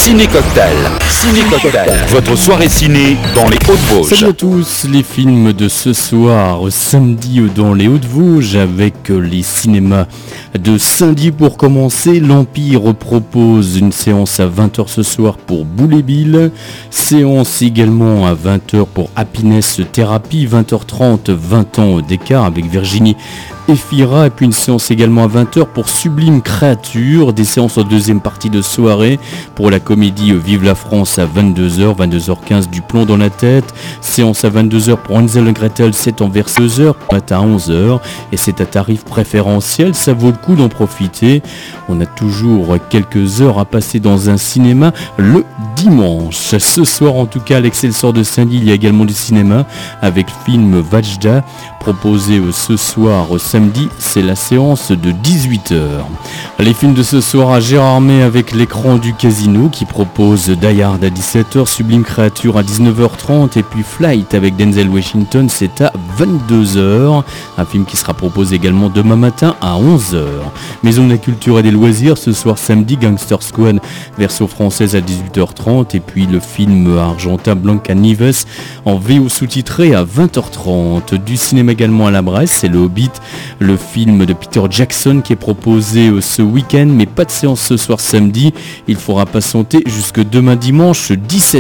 Ciné Cocktail. Ciné Cocktail. Votre soirée ciné dans les Hauts-de-Vosges. Salut à tous, les films de ce soir, samedi dans les Hauts-de-Vosges, avec les cinémas de Saint-Dié pour commencer. L'Empire propose une séance à 20h ce soir pour Boule & Bill. Séance également à 20h pour Happiness Therapy, 20h30, 20 ans d'écart avec Virginie Efira, et puis une séance également à 20h pour Sublime Créature, des séances en deuxième partie de soirée pour la comédie Vive la France à 22h, 22h15 du plomb dans la tête, séance à 22h pour Hansel et Gretel, c'est en vers 2h, matin à 11h, et c'est à tarif préférentiel, ça vaut le coup d'en profiter. On a toujours quelques heures à passer dans un cinéma le dimanche. Ce soir en tout cas à l'Excelsior de Saint-Dié, il y a également du cinéma avec film Vajda proposé ce soir samedi, c'est la séance de 18h. Les films de ce soir à Gérardmer avec l'écran du Casino qui propose Die Hard à 17h, Sublime Créature à 19h30 et puis Flight avec Denzel Washington, c'est à 22h. Un film qui sera proposé également demain matin à 11h. Maison de la Culture et des Loisirs ce soir samedi, Gangster Squad version française à 18h30 et puis le film argentin Blancanieves en VO sous-titré à 20h30. Du cinéma également à la Bresse, c'est le Hobbit, le film de Peter Jackson qui est proposé ce week-end, mais pas de séance ce soir samedi, il faudra patienter jusque demain dimanche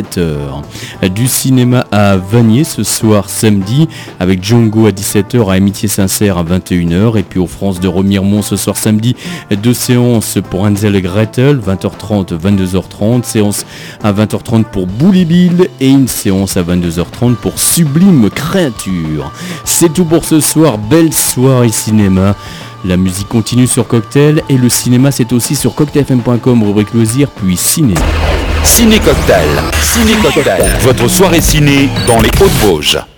17h. Du cinéma à Vanier ce soir samedi avec Django à 17h, à Amitié Sincère à 21h, et puis aux France de Remiremont ce soir samedi, deux séances pour Hansel et Gretel, 20h30, 22h30, séance à 20h30 pour Boule & Bill et une séance à 22h30 pour Sublime Créature. C'est tout pour ce soir, belle soirée cinéma. La musique continue sur Cocktail et le cinéma c'est aussi sur cocktailfm.com, rubrique loisirs, puis ciné. Ciné Cocktail. Ciné Cocktail. Votre soirée ciné dans les Hauts-de-Vosges.